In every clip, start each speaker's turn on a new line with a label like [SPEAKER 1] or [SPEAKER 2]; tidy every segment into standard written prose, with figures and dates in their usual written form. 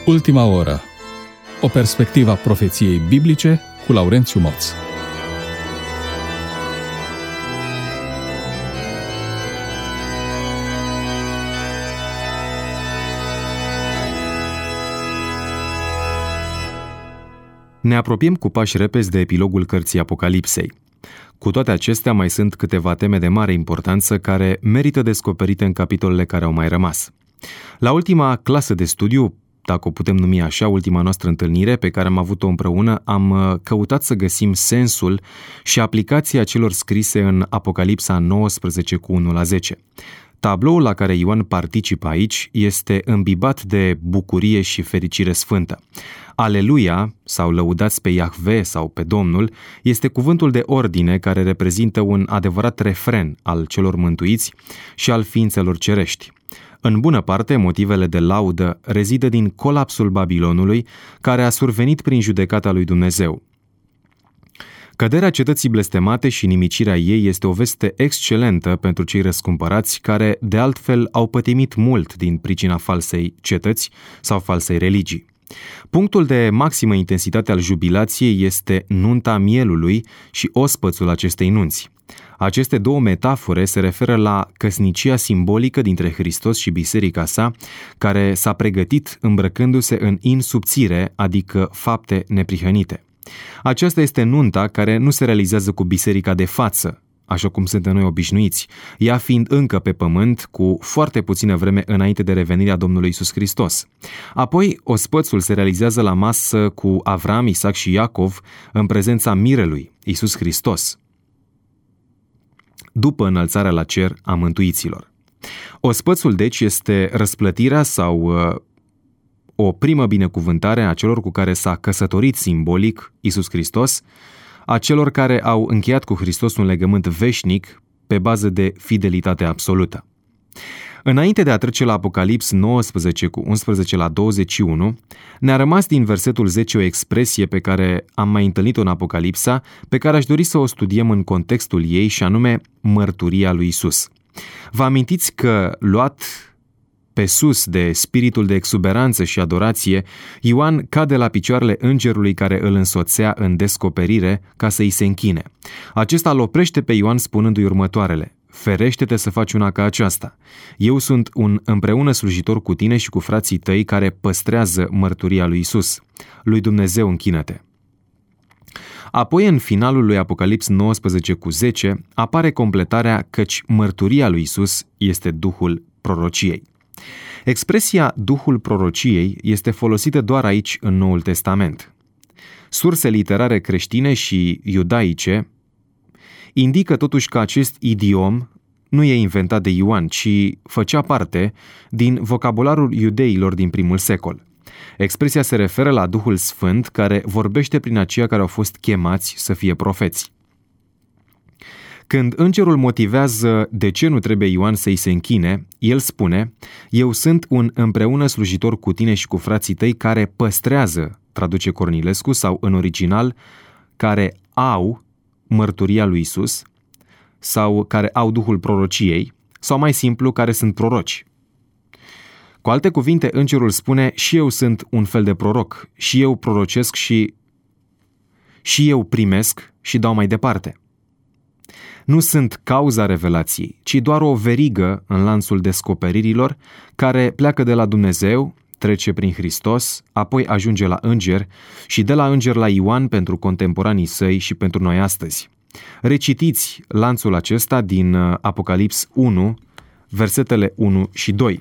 [SPEAKER 1] Ultima oră. O perspectivă a profeției biblice cu Laurențiu Moț.
[SPEAKER 2] Ne apropiem cu pași repezi de epilogul cărții Apocalipsei. Cu toate acestea, mai sunt câteva teme de mare importanță care merită descoperite în capitolele care au mai rămas. La ultima clasă de studiu, dacă o putem numi așa, ultima noastră întâlnire pe care am avut-o împreună, am căutat să găsim sensul și aplicația celor scrise în Apocalipsa 19 cu 1 la 10. Tabloul la care Ioan participă aici este îmbibat de bucurie și fericire sfântă. Aleluia, sau lăudați pe Iahve sau pe Domnul, este cuvântul de ordine care reprezintă un adevărat refren al celor mântuiți și al ființelor cerești. În bună parte, motivele de laudă rezidă din colapsul Babilonului, care a survenit prin judecata lui Dumnezeu. Căderea cetății blestemate și nimicirea ei este o veste excelentă pentru cei răscumpărați care, de altfel, au pătimit mult din pricina falsei cetăți sau falsei religii. Punctul de maximă intensitate al jubilației este nunta mielului și ospățul acestei nunți. Aceste două metafore se referă la căsnicia simbolică dintre Hristos și biserica sa, care s-a pregătit îmbrăcându-se în insubțire, adică fapte neprihănite. Aceasta este nunta care nu se realizează cu biserica de față, așa cum suntem noi obișnuiți, ea fiind încă pe pământ cu foarte puțină vreme înainte de revenirea Domnului Iisus Hristos. Apoi, ospățul se realizează la masă cu Avram, Isaac și Iacov în prezența mirelui, Iisus Hristos, după înălțarea la cer a mântuiților. Ospățul, deci, este răsplătirea sau o primă binecuvântare a celor cu care s-a căsătorit simbolic Iisus Hristos, a celor care au încheiat cu Hristos un legământ veșnic pe bază de fidelitate absolută. Înainte de a trece la Apocalips 19 cu 11 la 21, ne-a rămas din versetul 10 o expresie pe care am mai întâlnit-o în Apocalipsa, pe care aș dori să o studiem în contextul ei, și anume mărturia lui Iisus. Vă amintiți că, luat pe sus de spiritul de exuberanță și adorație, Ioan cade la picioarele îngerului care îl însoțea în descoperire ca să îi se închine. Acesta îl oprește pe Ioan spunându-i următoarele: ferește-te să faci una ca aceasta. Eu sunt un împreună slujitor cu tine și cu frații tăi care păstrează mărturia lui Iisus. Lui Dumnezeu închină-te. Apoi, în finalul lui Apocalips 19 cu 10, apare completarea căci mărturia lui Iisus este Duhul prorociei. Expresia Duhul prorociei este folosită doar aici în Noul Testament. Surse literare creștine și iudaice indică totuși că acest idiom nu e inventat de Ioan, ci făcea parte din vocabularul iudeilor din primul secol. Expresia se referă la Duhul Sfânt care vorbește prin aceia care au fost chemați să fie profeți. Când îngerul motivează de ce nu trebuie Ioan să-i se închine, el spune: eu sunt un împreună slujitor cu tine și cu frații tăi care păstrează, traduce Cornilescu, sau în original, care au mărturia lui Iisus, sau care au Duhul prorociei, sau mai simplu, care sunt proroci. Cu alte cuvinte, îngerul spune: și eu sunt un fel de proroc, și eu prorocesc și eu primesc și dau mai departe. Nu sunt cauza revelației, ci doar o verigă în lanțul descoperirilor care pleacă de la Dumnezeu, trece prin Hristos, apoi ajunge la înger și de la înger la Ioan pentru contemporanii săi și pentru noi astăzi. Recitiți lanțul acesta din Apocalips 1, versetele 1 și 2.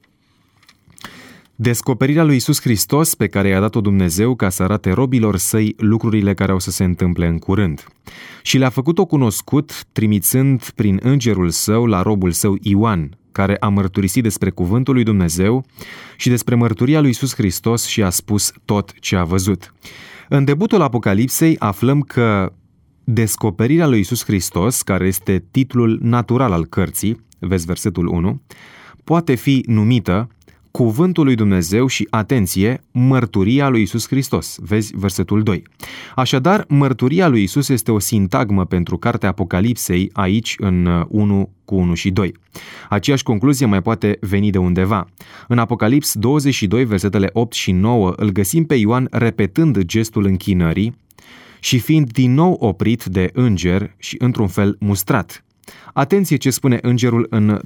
[SPEAKER 2] Descoperirea lui Iisus Hristos pe care i-a dat-o Dumnezeu ca să arate robilor săi lucrurile care au să se întâmple în curând. Și le-a făcut-o cunoscut trimițând prin îngerul său la robul său Ioan, care a mărturisit despre cuvântul lui Dumnezeu și despre mărturia lui Iisus Hristos și a spus tot ce a văzut. În debutul Apocalipsei aflăm că descoperirea lui Iisus Hristos, care este titlul natural al cărții, vezi versetul 1, poate fi numită cuvântul lui Dumnezeu și, atenție, mărturia lui Iisus Hristos. Vezi versetul 2. Așadar, mărturia lui Iisus este o sintagmă pentru cartea Apocalipsei aici în 1:1 și 2. Aceeași concluzie mai poate veni de undeva. În Apocalips 22, versetele 8 și 9, îl găsim pe Ioan repetând gestul închinării și fiind din nou oprit de înger și într-un fel mustrat. Atenție ce spune îngerul în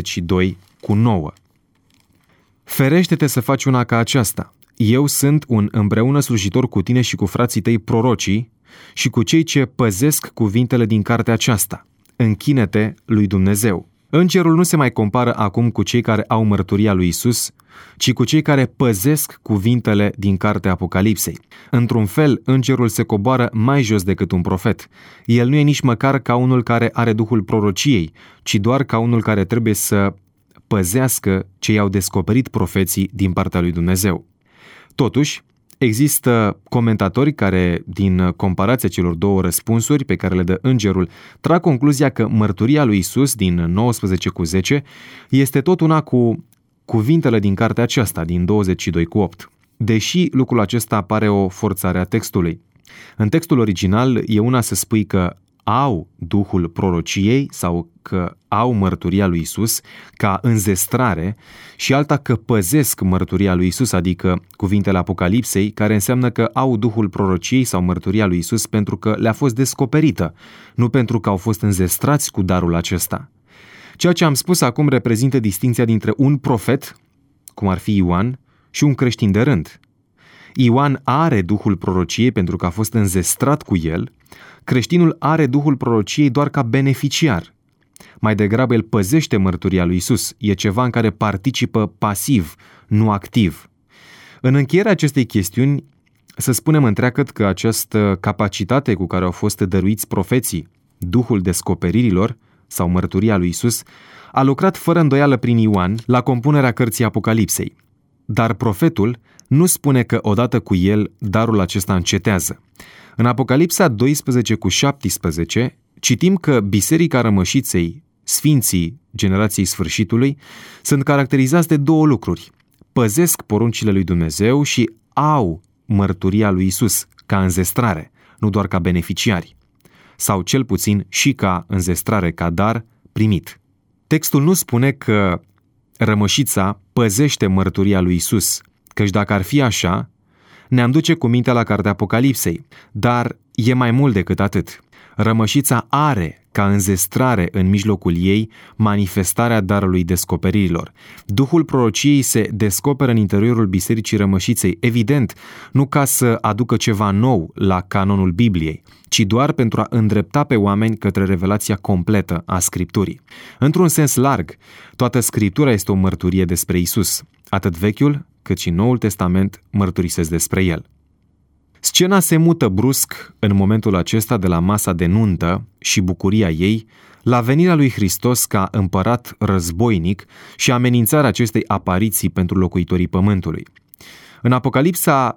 [SPEAKER 2] 22:9. Ferește-te să faci una ca aceasta. Eu sunt un împreună slujitor cu tine și cu frații tăi prorocii și cu cei ce păzesc cuvintele din cartea aceasta. Închine-te lui Dumnezeu. Îngerul nu se mai compară acum cu cei care au mărturia lui Isus, ci cu cei care păzesc cuvintele din cartea Apocalipsei. Într-un fel, îngerul se coboară mai jos decât un profet. El nu e nici măcar ca unul care are duhul prorociei, ci doar ca unul care trebuie să păzească ce i-au descoperit profeții din partea lui Dumnezeu. Totuși, există comentatori care, din comparația celor două răspunsuri pe care le dă îngerul, trag concluzia că mărturia lui Isus din 19:10 este tot una cu cuvintele din cartea aceasta, din 22:8. Deși lucrul acesta pare o forțare a textului. În textul original e una să spui că au duhul prorociei sau că au mărturia lui Isus ca înzestrare și alta că păzesc mărturia lui Isus, adică cuvintele Apocalipsei, care înseamnă că au duhul prorociei sau mărturia lui Isus pentru că le-a fost descoperită, nu pentru că au fost înzestrați cu darul acesta. Ceea ce am spus acum reprezintă distinția dintre un profet, cum ar fi Ioan, și un creștin de rând. Ioan are duhul prorociei pentru că a fost înzestrat cu el, creștinul are duhul prorociei doar ca beneficiar. Mai degrabă el păzește mărturia lui Isus, e ceva în care participă pasiv, nu activ. În încheierea acestei chestiuni, să spunem întreagăt că această capacitate cu care au fost dăruiți profeții, duhul descoperirilor sau mărturia lui Isus, a lucrat fără îndoială prin Ioan la compunerea cărții Apocalipsei. Dar profetul nu spune că odată cu el darul acesta încetează. În Apocalipsa 12:17 citim că Biserica Rămășiței, sfinții generației sfârșitului, sunt caracterizați de două lucruri. Păzesc poruncile lui Dumnezeu și au mărturia lui Isus ca înzestrare, nu doar ca beneficiari, sau cel puțin și ca înzestrare, ca dar primit. Textul nu spune că rămășița păzește mărturia lui Isus, căci dacă ar fi așa, ne-am duce cu mintea la cartea Apocalipsei, dar e mai mult decât atât. Rămășița are ca înzestrare în mijlocul ei manifestarea darului descoperirilor. Duhul prorociei se descoperă în interiorul Bisericii Rămășiței, evident, nu ca să aducă ceva nou la canonul Bibliei, ci doar pentru a îndrepta pe oameni către revelația completă a Scripturii. Într-un sens larg, toată Scriptura este o mărturie despre Isus. Atât Vechiul cât și Noul Testament mărturisesc despre El. Scena se mută brusc în momentul acesta de la masa de nuntă și bucuria ei la venirea lui Hristos ca împărat războinic și amenințarea acestei apariții pentru locuitorii pământului. În Apocalipsa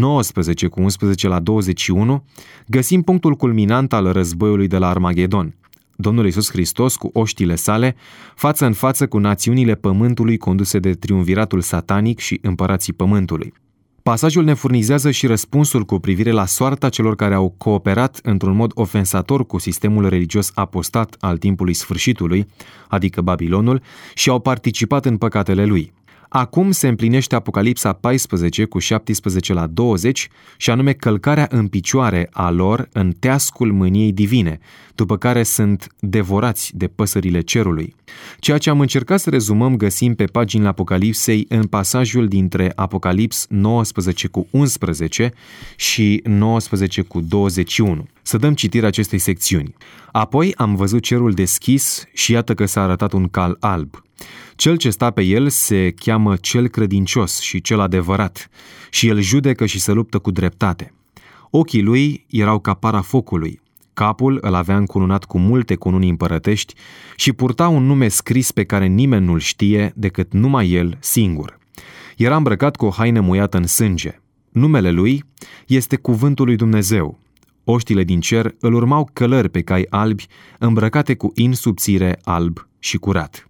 [SPEAKER 2] 19:11-21 găsim punctul culminant al războiului de la Armagedon. Domnul Iisus Hristos cu oștile sale, față în față cu națiunile pământului conduse de triumviratul satanic și împărații pământului. Pasajul ne furnizează și răspunsul cu privire la soarta celor care au cooperat într-un mod ofensator cu sistemul religios apostat al timpului sfârșitului, adică Babilonul, și au participat în păcatele lui. Acum se împlinește Apocalipsa 14:17-20, și anume călcarea în picioare a lor în teascul mâniei divine, după care sunt devorați de păsările cerului. Ceea ce am încercat să rezumăm găsim pe paginile Apocalipsei în pasajul dintre Apocalips 19:11 și 19:21. Să dăm citire acestei secțiuni. Apoi am văzut cerul deschis și iată că s-a arătat un cal alb. Cel ce sta pe el se cheamă Cel Credincios și Cel Adevărat și el judecă și se luptă cu dreptate. Ochii lui erau ca para focului, capul îl avea încununat cu multe cununi împărătești și purta un nume scris pe care nimeni nu-l știe decât numai el singur. Era îmbrăcat cu o haină muiată în sânge. Numele lui este Cuvântul lui Dumnezeu. Oștile din cer îl urmau călări pe cai albi, îmbrăcate cu in subțire alb și curat.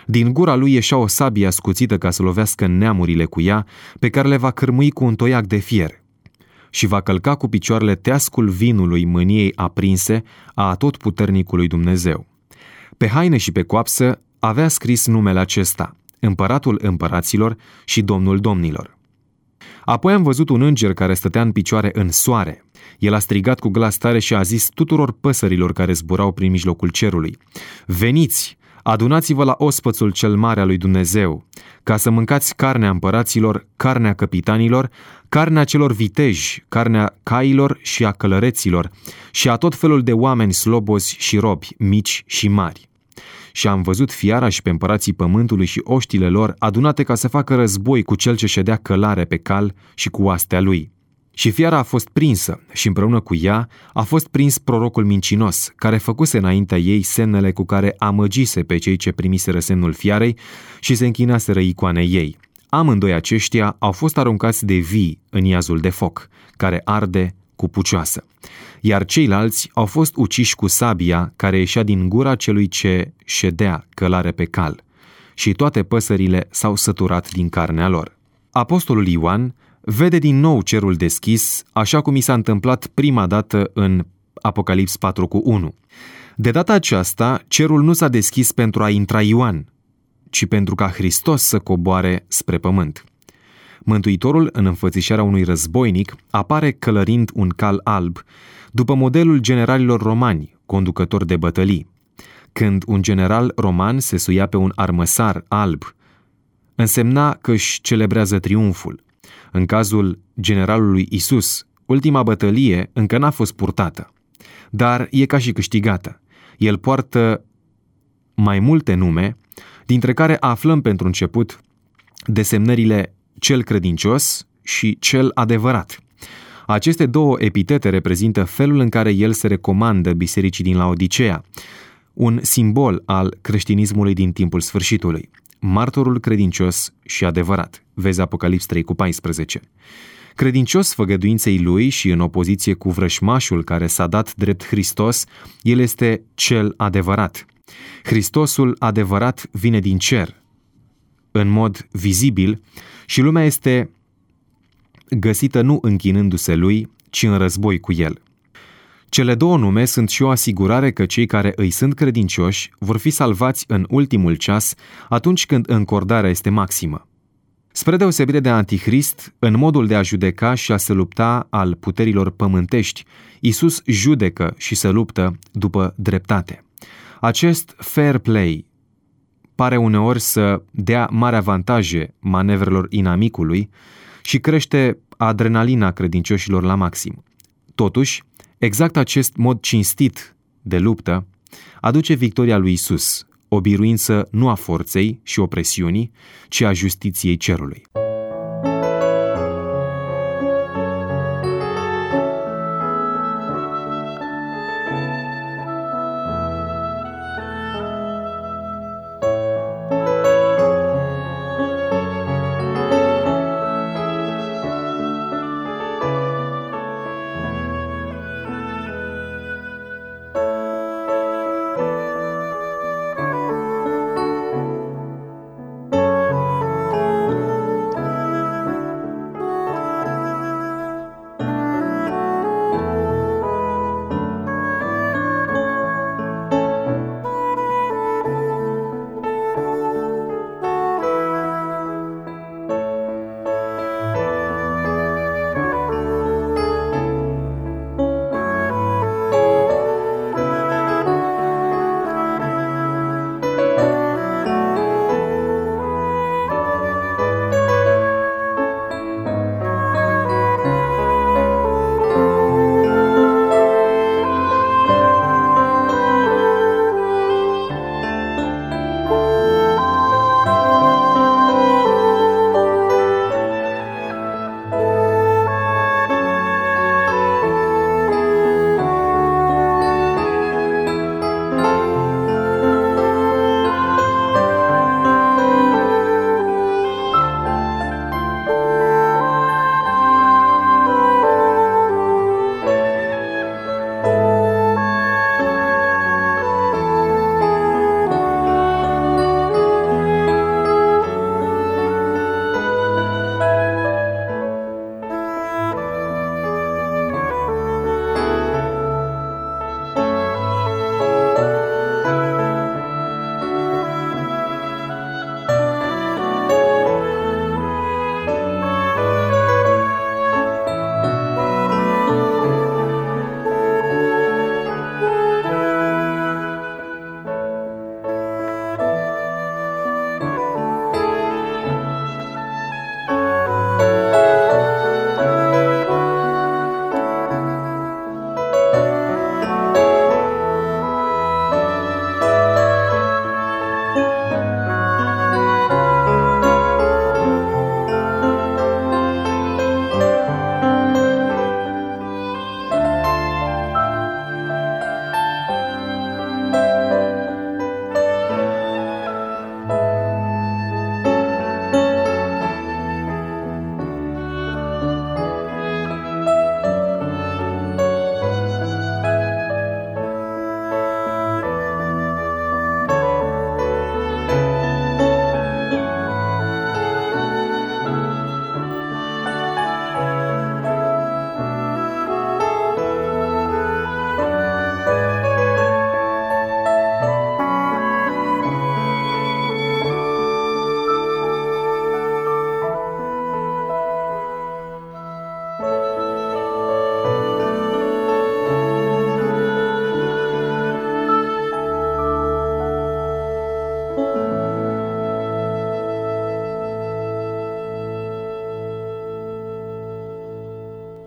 [SPEAKER 2] Din gura lui ieșea o sabie ascuțită ca să lovească neamurile cu ea, pe care le va cârmui cu un toiac de fier. Și va călca cu picioarele teascul vinului mâniei aprinse a Atotputernicului Dumnezeu. Pe haine și pe coapsă avea scris numele acesta: Împăratul împăraților și Domnul domnilor. Apoi am văzut un înger care stătea în picioare în soare. El a strigat cu glas tare și a zis tuturor păsărilor care zburau prin mijlocul cerului: Veniți, adunați-vă la ospățul cel mare al lui Dumnezeu, ca să mâncați carnea împăraților, carnea căpitanilor, carnea celor viteji, carnea cailor și a călăreților și a tot felul de oameni slobozi și robi, mici și mari. Și am văzut fiara și pe împărații pământului și oștile lor adunate ca să facă război cu cel ce ședea călare pe cal și cu oastea lui. Și fiara a fost prinsă și împreună cu ea a fost prins prorocul mincinos, care făcuse înaintea ei semnele cu care amăgise pe cei ce primiseră semnul fiarei și se închinaseră icoanei ei. Amândoi aceștia au fost aruncați de vii în iazul de foc, care arde cu pucioasă. Iar ceilalți au fost uciși cu sabia care ieșea din gura celui ce ședea călare pe cal. Și toate păsările s-au săturat din carnea lor. Apostolul Ioan vede din nou cerul deschis, așa cum i s-a întâmplat prima dată în Apocalips 4:1. De data aceasta, cerul nu s-a deschis pentru a intra Ioan, ci pentru ca Hristos să coboare spre pământ. Mântuitorul, în înfățișarea unui războinic, apare călărind un cal alb, după modelul generalilor romani, conducători de bătălii. Când un general roman se suia pe un armăsar alb, însemna că își celebrează triumful. În cazul generalului Isus, ultima bătălie încă n-a fost purtată, dar e ca și câștigată. El poartă mai multe nume, dintre care aflăm pentru început desemnările cel credincios și cel adevărat. Aceste două epitete reprezintă felul în care el se recomandă bisericii din Laodicea, un simbol al creștinismului din timpul sfârșitului. Martorul credincios și adevărat. Vezi Apocalips 3:14. Credincios făgăduinței lui și în opoziție cu vrășmașul care s-a dat drept Hristos, el este cel adevărat. Hristosul adevărat vine din cer, în mod vizibil, și lumea este găsită nu închinându-se lui, ci în război cu el. Cele două nume sunt și o asigurare că cei care îi sunt credincioși vor fi salvați în ultimul ceas, atunci când încordarea este maximă. Spre deosebire de Antichrist, în modul de a judeca și a se lupta al puterilor pământești, Iisus judecă și se luptă după dreptate. Acest fair play pare uneori să dea mari avantaje manevrelor inamicului și crește adrenalina credincioșilor la maxim. Totuși, exact acest mod cinstit de luptă aduce victoria lui Isus, o biruință nu a forței și opresiunii, ci a justiției cerului.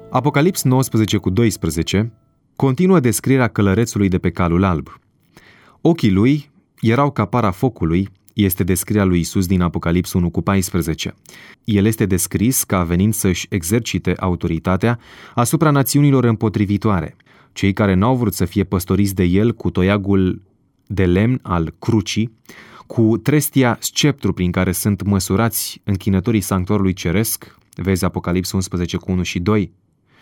[SPEAKER 2] Apocalips 19:12 continuă descrierea călărețului de pe calul alb. Ochii lui erau ca para focului, este descrierea lui Iisus din Apocalips 1:14. El este descris ca venind să-și exercite autoritatea asupra națiunilor împotrivitoare, cei care n-au vrut să fie păstoriți de el cu toiagul de lemn al crucii, cu trestia sceptru prin care sunt măsurați închinătorii sanctuarului ceresc, vezi Apocalips 11:1 și 2.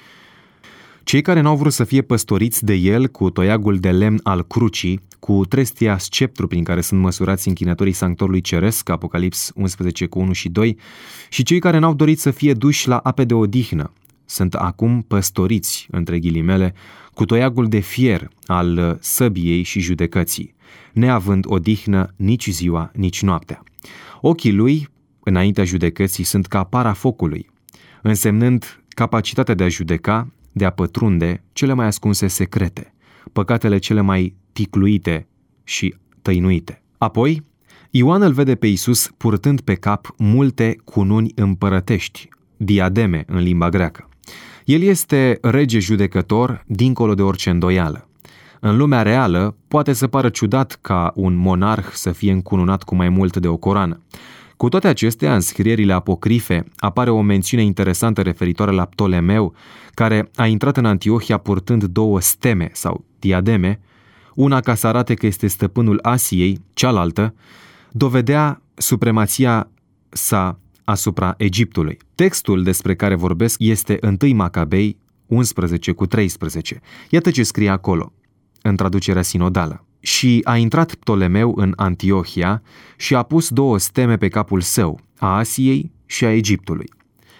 [SPEAKER 2] Cei care n-au vrut să fie păstoriți de el cu toiagul de lemn al crucii, cu trestia sceptru prin care sunt măsurați închinătorii sanctuarului ceresc, Apocalips 11:1 și 2, și cei care n-au dorit să fie duși la ape de odihnă, sunt acum păstoriți, între ghilimele, cu toiagul de fier al săbiei și judecății, neavând odihnă nici ziua, nici noaptea. Ochii lui, înaintea judecății, sunt ca para focului, însemnând capacitatea de a judeca, de a pătrunde cele mai ascunse secrete, păcatele cele mai ticluite și tăinuite. Apoi, Ioan îl vede pe Iisus purtând pe cap multe cununi împărătești, diademe în limba greacă. El este rege judecător dincolo de orice îndoială. În lumea reală, poate să pară ciudat ca un monarh să fie încununat cu mai mult de o coroană. Cu toate acestea, în scrierile apocrife apare o mențiune interesantă referitoare la Ptolemeu, care a intrat în Antiohia purtând 2 steme sau diademe, una ca să arate că este stăpânul Asiei, cealaltă dovedea supremația sa asupra Egiptului. Textul despre care vorbesc este 1 Macabei 11:13. Iată ce scrie acolo, în traducerea sinodală. Și a intrat Ptolemeu în Antiohia și a pus 2 steme pe capul său, a Asiei și a Egiptului.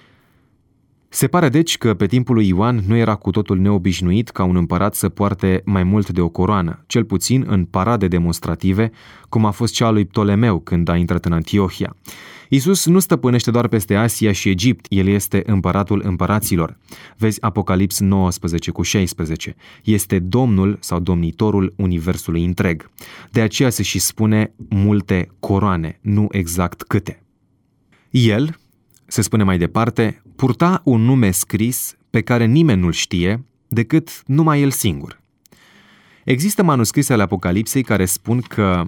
[SPEAKER 2] Se pare deci că pe timpul lui Ioan nu era cu totul neobișnuit ca un împărat să poarte mai mult de o coroană, cel puțin în parade demonstrative, cum a fost cea a lui Ptolemeu când a intrat în Antiohia. Iisus nu stăpânește doar peste Asia și Egipt, El este împăratul împăraților. Vezi Apocalips 19:16. Este Domnul sau domnitorul universului întreg. De aceea se și spune multe coroane, nu exact câte. El, se spune mai departe, purta un nume scris pe care nimeni nu-l știe decât numai el singur. Există manuscrise ale Apocalipsei care spun că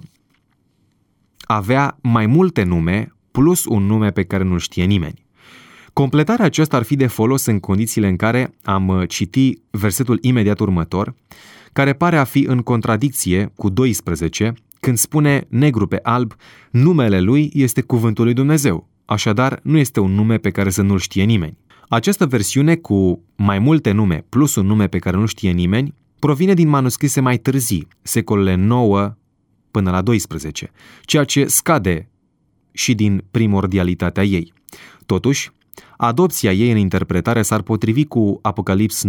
[SPEAKER 2] avea mai multe nume plus un nume pe care nu-l știe nimeni. Completarea aceasta ar fi de folos în condițiile în care am citit versetul imediat următor, care pare a fi în contradicție cu 12, când spune negru pe alb, numele lui este cuvântul lui Dumnezeu. Așadar, nu este un nume pe care să nu-l știe nimeni. Această versiune cu mai multe nume plus un nume pe care nu știe nimeni provine din manuscrise mai târzii, secolele 9 până la 12, ceea ce scade și din primordialitatea ei. Totuși, adopția ei în interpretare s-ar potrivi cu Apocalips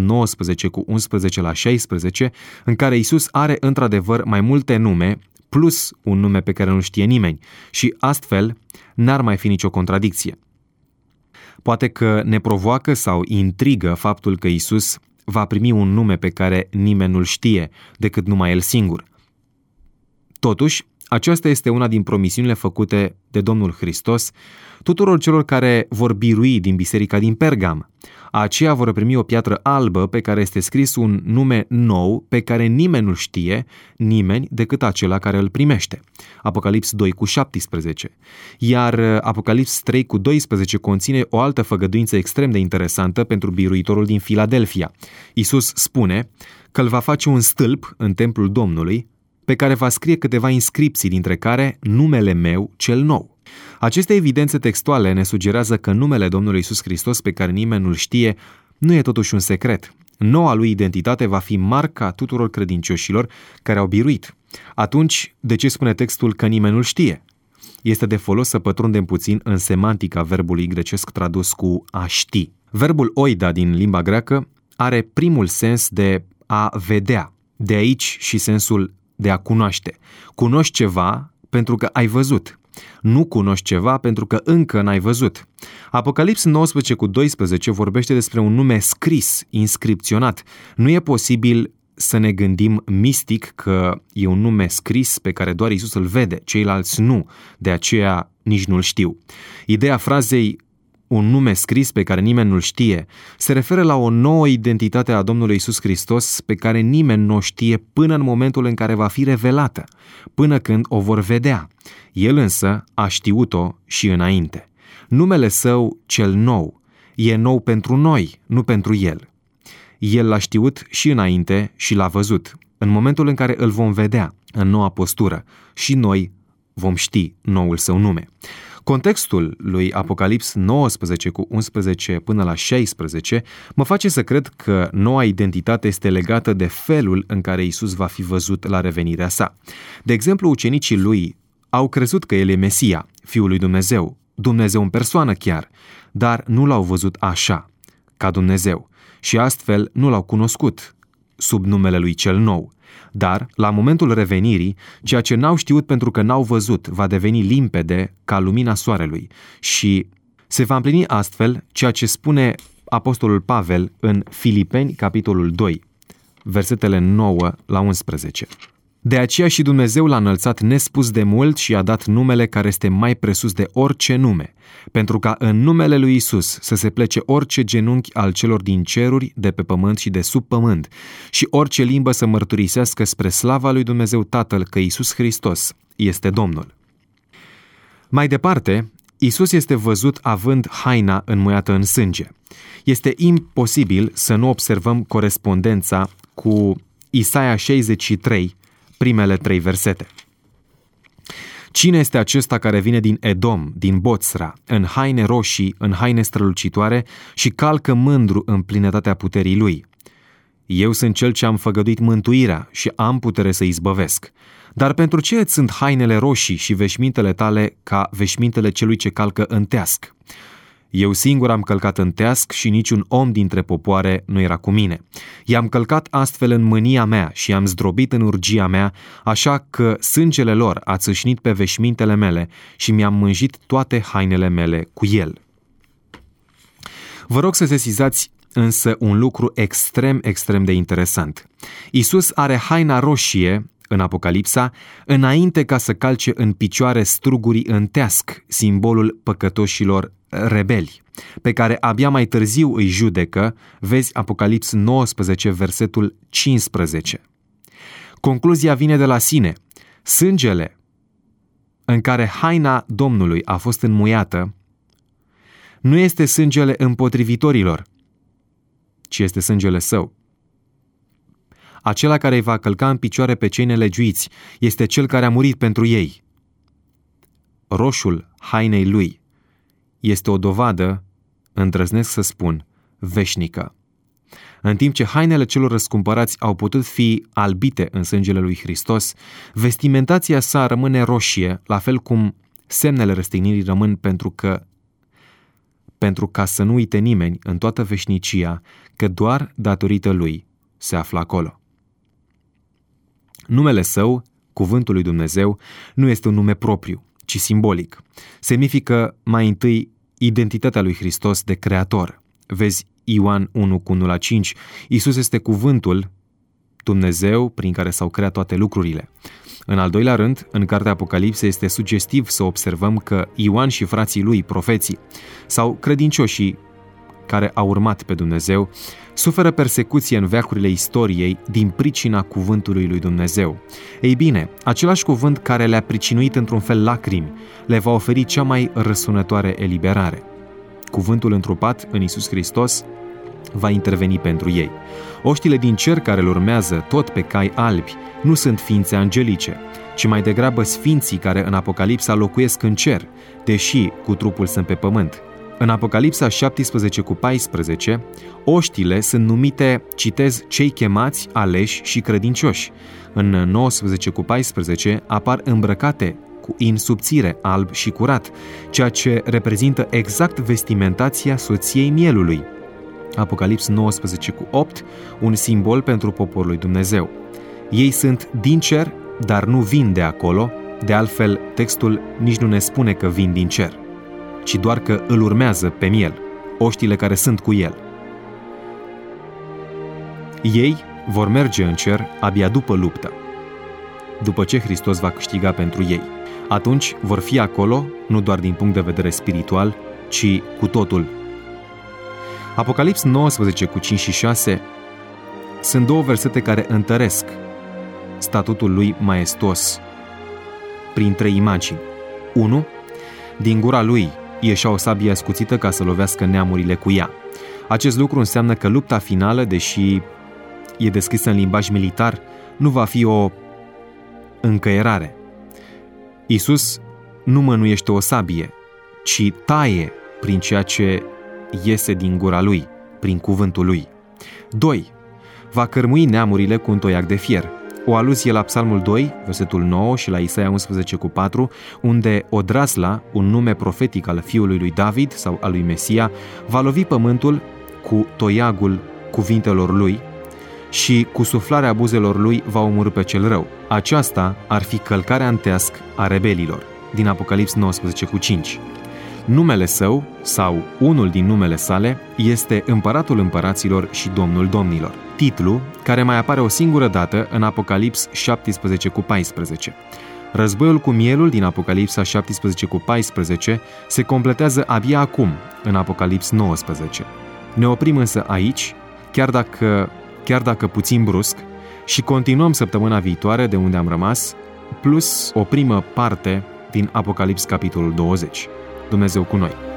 [SPEAKER 2] 19:11-16, în care Iisus are într-adevăr mai multe nume plus un nume pe care nu știe nimeni și astfel n-ar mai fi nicio contradicție. Poate că ne provoacă sau intrigă faptul că Iisus va primi un nume pe care nimeni nu-l știe decât numai El singur. Totuși, aceasta este una din promisiunile făcute de Domnul Hristos tuturor celor care vor birui din biserica din Pergam. Aceia vor primi o piatră albă pe care este scris un nume nou pe care nimeni nu știe, nimeni decât acela care îl primește. Apocalips 2:17. Iar Apocalips 3:12 conține o altă făgăduință extrem de interesantă pentru biruitorul din Filadelfia. Iisus spune că îl va face un stâlp în templul Domnului, pe care va scrie câteva inscripții, dintre care numele meu cel nou. Aceste evidențe textuale ne sugerează că numele Domnului Iisus Hristos, pe care nimeni nu-l știe, nu e totuși un secret. Noua lui identitate va fi marca tuturor credincioșilor care au biruit. Atunci, de ce spune textul că nimeni nu-l știe? Este de folos să pătrundem puțin în semantica verbului grecesc tradus cu a ști. Verbul oida din limba greacă are primul sens de a vedea, de aici și sensul de a cunoaște. Cunoști ceva pentru că ai văzut. Nu cunoști ceva pentru că încă n-ai văzut. Apocalips 19:12 vorbește despre un nume scris, inscripționat. Nu e posibil să ne gândim mistic că e un nume scris pe care doar Iisus îl vede, ceilalți nu, de aceea nici nu-l știu. Ideea frazei un nume scris pe care nimeni nu-l știe, se referă la o nouă identitate a Domnului Iisus Hristos pe care nimeni nu o știe până în momentul în care va fi revelată, până când o vor vedea. El însă a știut-o și înainte. Numele Său cel nou e nou pentru noi, nu pentru El. El l-a știut și înainte și l-a văzut. În momentul în care îl vom vedea în noua postură, și noi vom ști noul Său nume. Contextul lui Apocalips 19 cu 11 până la 16 mă face să cred că noua identitate este legată de felul în care Iisus va fi văzut la revenirea Sa. De exemplu, ucenicii Lui au crezut că El e Mesia, Fiul lui Dumnezeu, Dumnezeu în persoană chiar, dar nu L-au văzut așa, ca Dumnezeu, și astfel nu L-au cunoscut sub numele Lui cel nou. Dar, la momentul revenirii, ceea ce n-au știut pentru că n-au văzut va deveni limpede ca lumina soarelui și se va împlini astfel ceea ce spune apostolul Pavel în Filipeni, capitolul 2, versetele 9 la 11. De aceea și Dumnezeu l-a înălțat nespus de mult și i-a dat numele care este mai presus de orice nume, pentru ca în numele lui Iisus să se plece orice genunchi al celor din ceruri, de pe pământ și de sub pământ, și orice limbă să mărturisească spre slava lui Dumnezeu Tatăl că Iisus Hristos este Domnul. Mai departe, Iisus este văzut având haina înmuiată în sânge. Este imposibil să nu observăm corespondența cu Isaia 63, primele 3 versete. Cine este acesta care vine din Edom, din Boțra, în haine roșii, în haine strălucitoare și calcă mândru în plinătatea puterii lui? Eu sunt cel ce am făgăduit mântuirea și am putere să izbăvesc. Dar pentru ce îți sunt hainele roșii și veșmintele tale ca veșmintele celui ce calcă în teasc? Eu singur am călcat în teasc și niciun om dintre popoare nu era cu mine. I-am călcat astfel în mânia mea și i-am zdrobit în urgia mea, așa că sângele lor a țâșnit pe veșmintele mele și mi-am mânjit toate hainele mele cu el. Vă rog să sesizați însă un lucru extrem de interesant. Iisus are haina roșie în Apocalipsa, înainte ca să calce în picioare strugurii în teasc, simbolul păcătoșilor rebeli, pe care abia mai târziu îi judecă, vezi Apocalips 19, versetul 15. Concluzia vine de la sine. Sângele în care haina Domnului a fost înmuiată nu este sângele împotrivitorilor, ci este sângele Său. Acela care îi va călca în picioare pe cei nelegiuiți este Cel care a murit pentru ei. Roșul hainei Lui este o dovadă, îndrăznesc să spun, veșnică. În timp ce hainele celor răscumpărați au putut fi albite în sângele lui Hristos, vestimentația sa rămâne roșie, la fel cum semnele răstignirii rămân pentru ca să nu uite nimeni în toată veșnicia că doar datorită Lui se află acolo. Numele Său, Cuvântul lui Dumnezeu, nu este un nume propriu, ci simbolic. Semnifică mai întâi identitatea lui Hristos de Creator. Vezi Ioan 1 cu 1 la 5, Iisus este Cuvântul Dumnezeu prin care s-au creat toate lucrurile. În al doilea rând, în cartea Apocalipse este sugestiv să observăm că Ioan și frații lui, profeții, sau credincioșii care au urmat pe Dumnezeu, suferă persecuție în veacurile istoriei din pricina cuvântului lui Dumnezeu. Ei bine, același cuvânt care le-a pricinuit într-un fel lacrimi, le va oferi cea mai răsunătoare eliberare. Cuvântul întrupat în Iisus Hristos va interveni pentru ei. Oștile din cer care îl urmează tot pe cai albi nu sunt ființe angelice, ci mai degrabă sfinții care în Apocalipsa locuiesc în cer, deși cu trupul sunt pe pământ. În Apocalipsa 17 cu 14, oștile sunt numite, citez, cei chemați, aleși și credincioși. În 19 cu 14 apar îmbrăcate cu in subțire, alb și curat, ceea ce reprezintă exact vestimentația soției mielului. Apocalips 19 cu 8, un simbol pentru poporul lui Dumnezeu. Ei sunt din cer, dar nu vin de acolo, de altfel textul nici nu ne spune că vin din cer, ci doar că îl urmează pe miel, oștile care sunt cu el. Ei vor merge în cer abia după luptă, după ce Hristos va câștiga pentru ei. Atunci vor fi acolo, nu doar din punct de vedere spiritual, ci cu totul. Apocalips 19 cu 5 și 6 sunt două versete care întăresc statutul lui maestos prin trei imagini. 1. Din gura lui ieșea o sabie ascuțită ca să lovească neamurile cu ea. Acest lucru înseamnă că lupta finală, deși e descrisă în limbaj militar, nu va fi o încăierare. Iisus nu mânuiește o sabie, ci taie prin ceea ce iese din gura lui, prin cuvântul lui. 2. Va cărmui neamurile cu un toiac de fier. O aluzie la Psalmul 2, versetul 9 și la Isaia 11 cu 4, unde Odrasla, un nume profetic al fiului lui David sau al lui Mesia, va lovi pământul cu toiagul cuvintelor lui și cu suflarea buzelor lui va omorî pe cel rău. Aceasta ar fi călcarea în teasc a rebelilor, din Apocalips 19 cu 5. Numele său, sau unul din numele sale, este Împăratul Împăraților și Domnul Domnilor, titlu care mai apare o singură dată în Apocalips 17 cu 14. Războiul cu mielul din Apocalipsa 17 cu 14 se completează abia acum, în Apocalips 19. Ne oprim însă aici, chiar dacă puțin brusc, și continuăm săptămâna viitoare de unde am rămas, plus o primă parte din Apocalips capitolul 20. Dumnezeu cu noi!